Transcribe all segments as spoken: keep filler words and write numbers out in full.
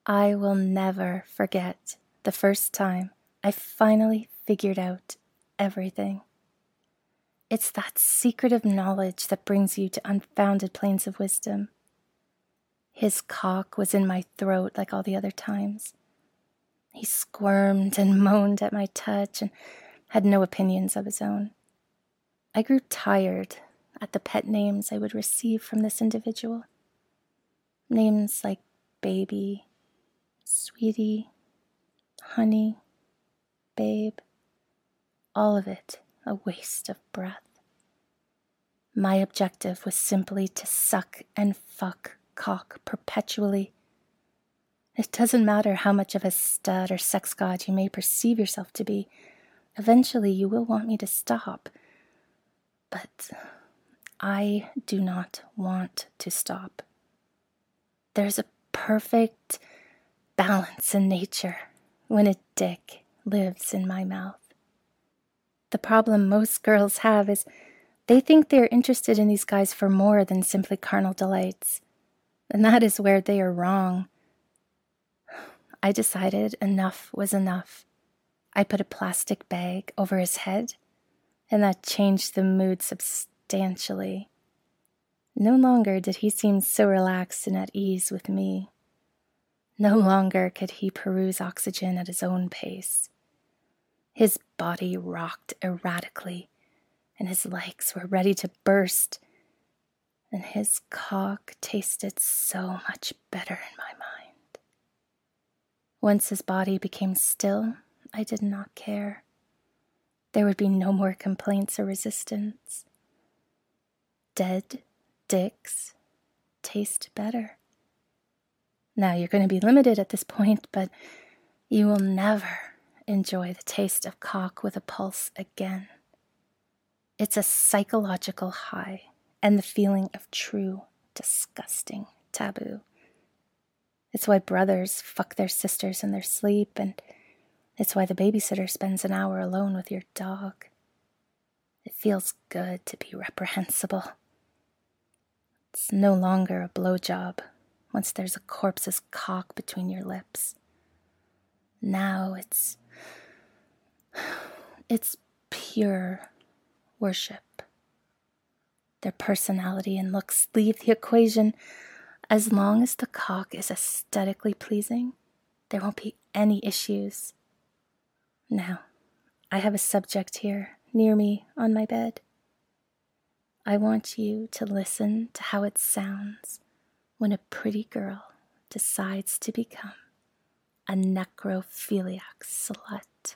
I will never forget the first time I finally figured out everything. It's that secretive knowledge that brings you to unfounded planes of wisdom. His cock was in my throat like all the other times. He squirmed and moaned at my touch and had no opinions of his own. I grew tired at the pet names I would receive from this individual. Names like baby, sweetie, honey, babe, all of it a waste of breath. My objective was simply to suck and fuck cock perpetually. It doesn't matter how much of a stud or sex god you may perceive yourself to be. Eventually you will want me to stop. But I do not want to stop. There's a perfect balance in nature when a dick lives in my mouth. The problem most girls have is they think they are interested in these guys for more than simply carnal delights. And that is where they are wrong. I decided enough was enough. I put a plastic bag over his head, and that changed the mood substantially. No longer did he seem so relaxed and at ease with me. No longer could he peruse oxygen at his own pace. His body rocked erratically, and his legs were ready to burst, and his cock tasted so much better in my mind. Once his body became still, I did not care. There would be no more complaints or resistance. Dead dicks taste better. Now you're going to be limited at this point, but you will never enjoy the taste of cock with a pulse again. It's a psychological high and the feeling of true, disgusting taboo. It's why brothers fuck their sisters in their sleep, and it's why the babysitter spends an hour alone with your dog. It feels good to be reprehensible. It's no longer a blowjob once there's a corpse's cock between your lips. Now it's... it's pure worship. Their personality and looks leave the equation. As long as the cock is aesthetically pleasing, there won't be any issues. Now, I have a subject here near me on my bed. I want you to listen to how it sounds when a pretty girl decides to become a necrophiliac slut.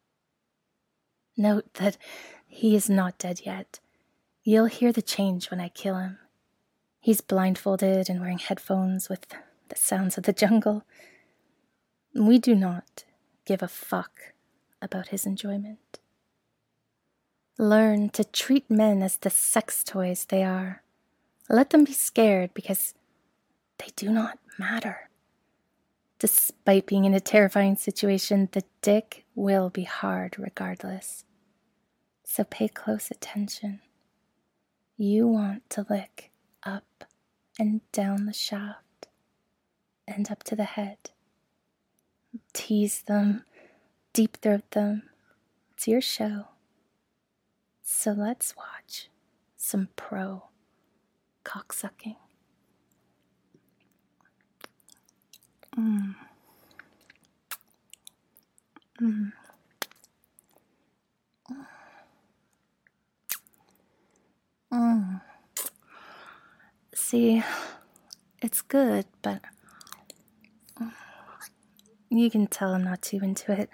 Note that he is not dead yet. You'll hear the change when I kill him. He's blindfolded and wearing headphones with the sounds of the jungle. We do not give a fuck about his enjoyment. Learn to treat men as the sex toys they are. Let them be scared because they do not matter. Despite being in a terrifying situation, the dick will be hard regardless. So pay close attention. You want to lick up and down the shaft and up to the head. Tease them, deep throat them. It's your show. So let's watch some pro cocksucking. Mm. Mm. Mm. See, it's good, but you can tell I'm not too into it.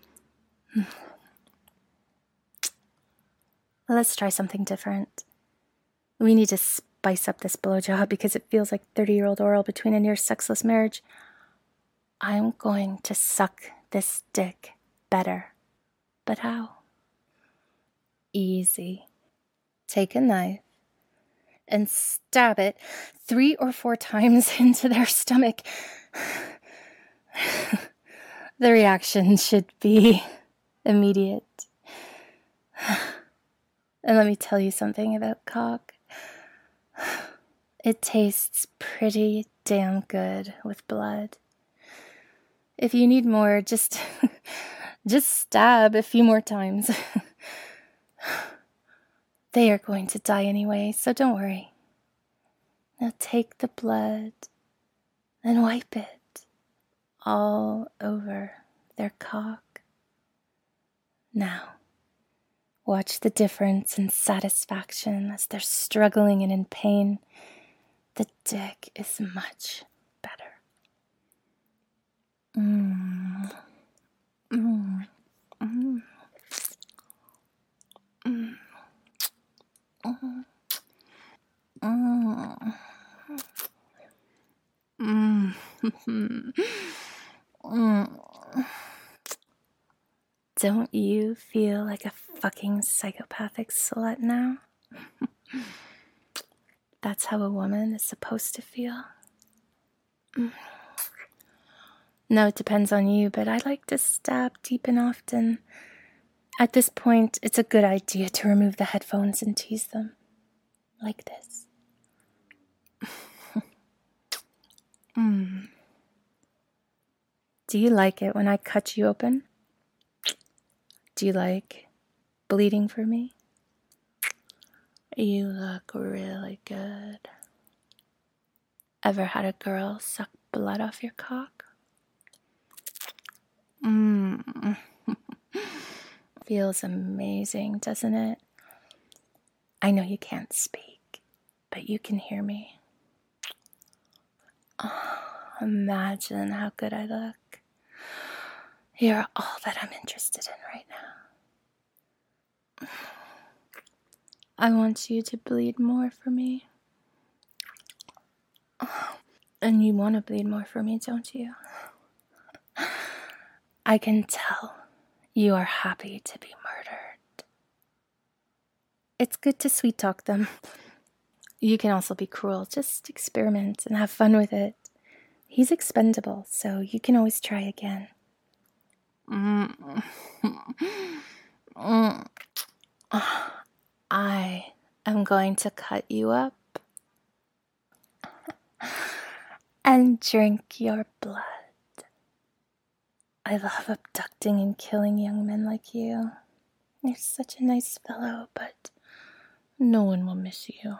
Let's try something different. We need to spice up this blowjob because it feels like thirty-year-old oral between a near sexless marriage. I'm going to suck this dick better. But how? Easy. Take a knife and stab it three or four times into their stomach. The reaction should be immediate. And let me tell you something about cock. It tastes pretty damn good with blood. If you need more, just, just stab a few more times. They are going to die anyway, so don't worry. Now take the blood and wipe it all over their cock. Now, watch the difference in satisfaction as they're struggling and in pain. The dick is much better. Mm. Mm. Mm. Mm. Mm. Mm. Mm. Mm. Don't you feel like a fucking psychopathic slut now? That's how a woman is supposed to feel. No, it depends on you, but I like to stab deep and often. At this point, it's a good idea to remove the headphones and tease them. Like this. mm. Do you like it when I cut you open? Do you like bleeding for me? You look really good. Ever had a girl suck blood off your cock? Mmm. Feels amazing, doesn't it? I know you can't speak, but you can hear me. Oh, imagine how good I look. You're all that I'm interested in right now. I want you to bleed more for me. And you want to bleed more for me, don't you? I can tell you are happy to be murdered. It's good to sweet talk them. You can also be cruel. Just experiment and have fun with it. He's expendable, so you can always try again. Mm. Mm. I am going to cut you up and drink your blood. I love abducting and killing young men like you. You're such a nice fellow, but no one will miss you.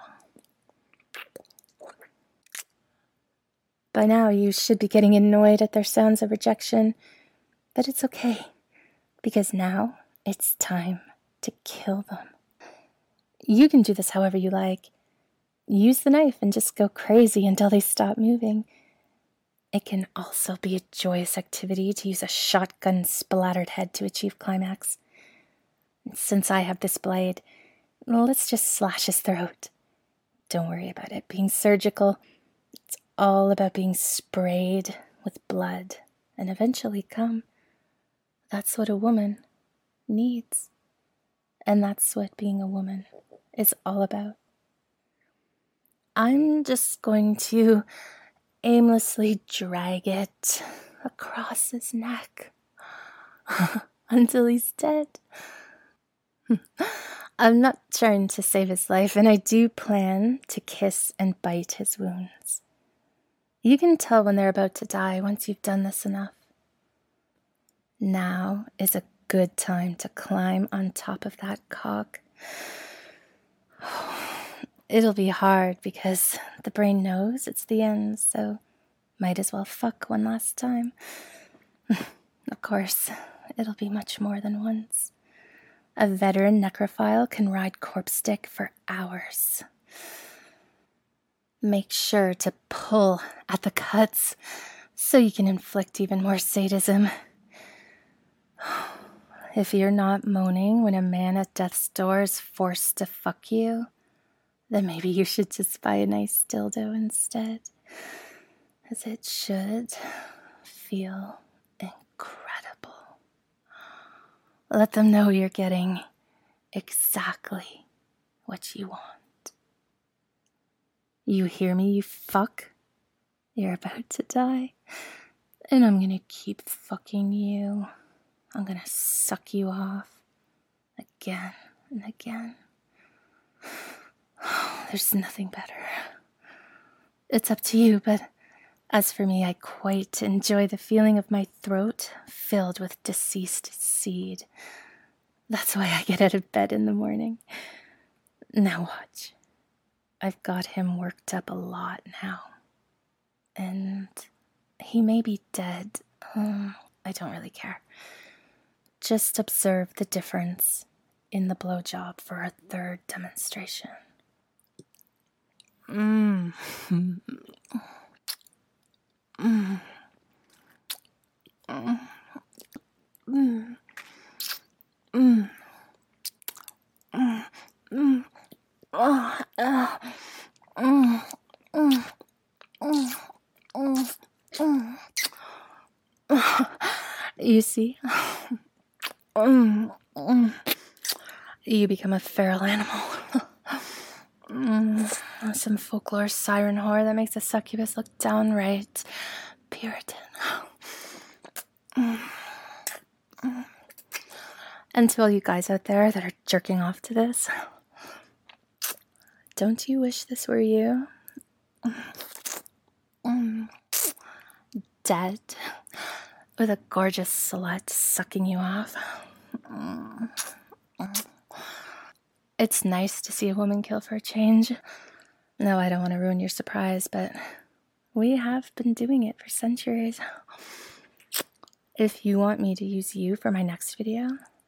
By now, you should be getting annoyed at their sounds of rejection, but it's okay, because now it's time to kill them. You can do this however you like. Use the knife and just go crazy until they stop moving. It can also be a joyous activity to use a shotgun splattered head to achieve climax. Since I have this blade, let's just slash his throat. Don't worry about it being surgical. It's all about being sprayed with blood and eventually cum. That's what a woman needs. And that's what being a woman is all about. I'm just going to aimlessly drag it across his neck until he's dead. I'm not trying to save his life, and I do plan to kiss and bite his wounds. You can tell when they're about to die once you've done this enough. Now is a good time to climb on top of that cock. It'll be hard because the brain knows it's the end, so might as well fuck one last time. Of course, it'll be much more than once. A veteran necrophile can ride corpse dick for hours. Make sure to pull at the cuts so you can inflict even more sadism. If you're not moaning when a man at death's door is forced to fuck you, then maybe you should just buy a nice dildo instead, as it should feel incredible. Let them know you're getting exactly what you want. You hear me, you fuck? You're about to die, and I'm gonna keep fucking you. I'm gonna suck you off again and again. There's nothing better. It's up to you, but As for me, I quite enjoy the feeling of my throat filled with deceased seed. That's why I get out of bed in the morning. Now watch. I've got him worked up a lot now. And he may be dead. Um, I don't really care. Just observe the difference in the blowjob for a third demonstration. Mmm. Mm. Mm. Mm. Mm. Mm. Mm. Oh, uh, mm. Mm. Mm. Mm. Mm. You see? Mm. Mm. You become a feral animal. mm. Some folklore siren whore that makes a succubus look downright Puritan. Mm. Mm. And to all you guys out there that are jerking off to this, don't you wish this were you? Mm. Dead, with a gorgeous slut sucking you off. Mm. Mm. It's nice to see a woman kill for a change. No, I don't want to ruin your surprise, but we have been doing it for centuries. If you want me to use you for my next video,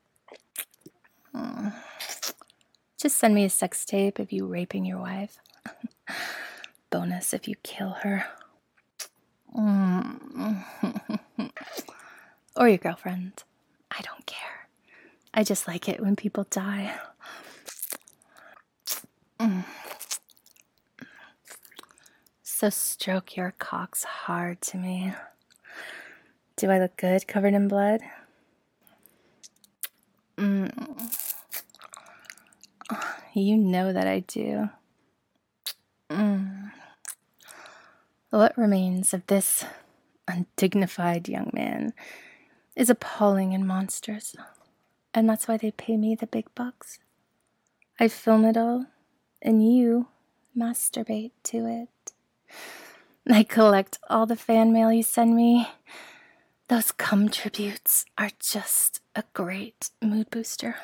mm, just send me a sex tape of you raping your wife. Bonus if you kill her. Mm. Or your girlfriend. I don't care. I just like it when people die. Mm. So stroke your cocks hard to me. Do I look good covered in blood? Mm. You know that I do. Mm. What remains of this undignified young man is appalling and monstrous, and that's why they pay me the big bucks. I film it all, and you masturbate to it. I collect all the fan mail you send me. Those cum tributes are just a great mood booster.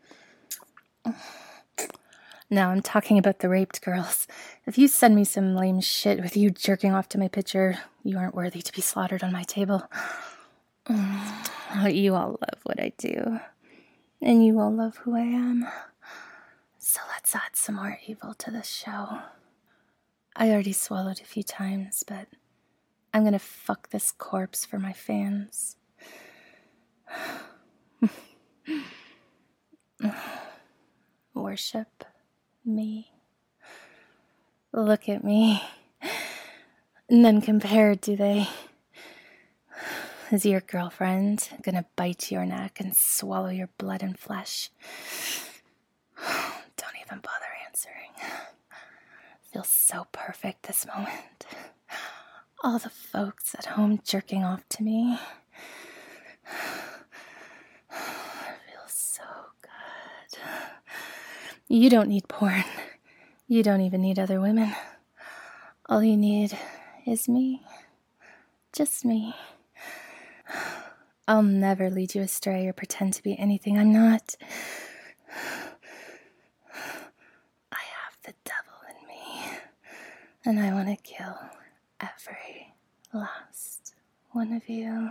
Now I'm talking about the raped girls. If you send me some lame shit with you jerking off to my picture, you aren't worthy to be slaughtered on my table. You all love what I do, and you all love who I am. So let's add some more evil to this show. I already swallowed a few times, but I'm gonna fuck this corpse for my fans. Worship me. Look at me. None compared, do they? Is your girlfriend gonna bite your neck and swallow your blood and flesh? Don't even bother answering. Feels so perfect this moment. All the folks at home jerking off to me. Feels so good. You don't need porn. You don't even need other women. All you need is me. Just me. I'll never lead you astray or pretend to be anything I'm not. I have the devil in me, and I want to kill every last one of you.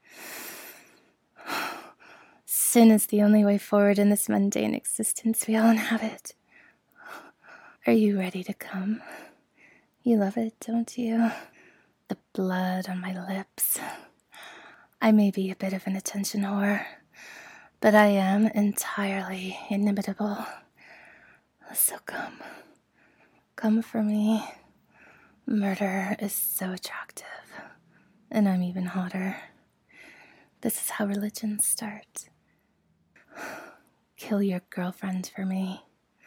Sin is the only way forward in this mundane existence. We all inhabit. Are you ready to come? You love it, don't you? The blood on my lips. I may be a bit of an attention whore, but I am entirely inimitable. So come. Come for me. Murder is so attractive, and I'm even hotter. This is how religions start. Kill your girlfriend for me.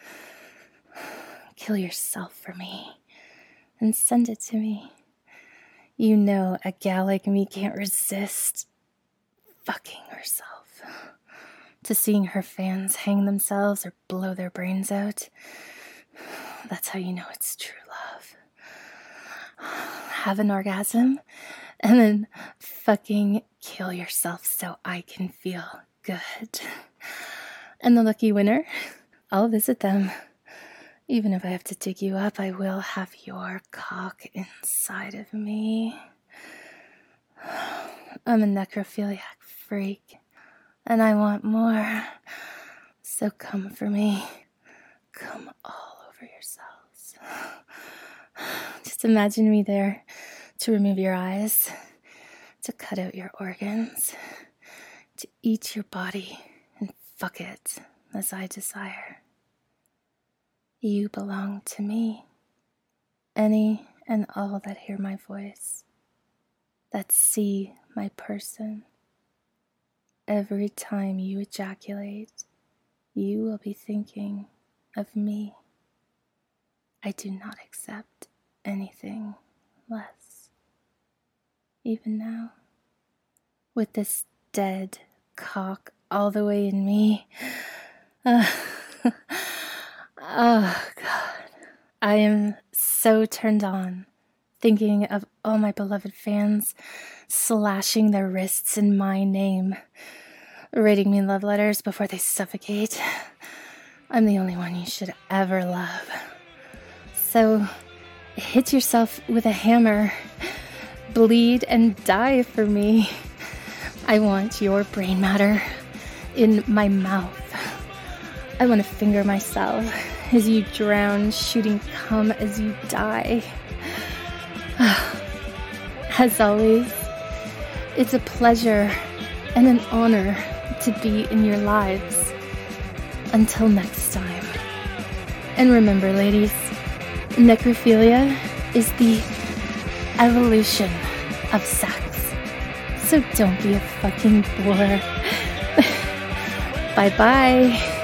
Kill yourself for me, and send it to me. You know a gal like me can't resist fucking herself to seeing her fans hang themselves or blow their brains out. That's how you know it's true love. have an orgasm and then fucking kill yourself so I can feel good. And the lucky winner, I'll visit them. Even if I have to dig you up, I will have your cock inside of me. I'm a necrophiliac freak, and I want more. So come for me. Come all over yourselves. Just imagine me there to remove your eyes, to cut out your organs, to eat your body and fuck it as I desire. You belong to me. Any and all that hear my voice, that see my person. Every time you ejaculate, you will be thinking of me. I do not accept anything less. Even now, with this dead cock all the way in me, uh, oh God, I am so turned on thinking of all my beloved fans slashing their wrists in my name, writing me love letters before they suffocate. I'm the only one you should ever love. So hit yourself with a hammer, bleed and die for me. I want your brain matter in my mouth. I want to finger myself as you drown, shooting cum as you die. As always, it's a pleasure and an honor to be in your lives. Until next time. And remember, ladies, necrophilia is the evolution of sex. So don't be a fucking bore. Bye-bye.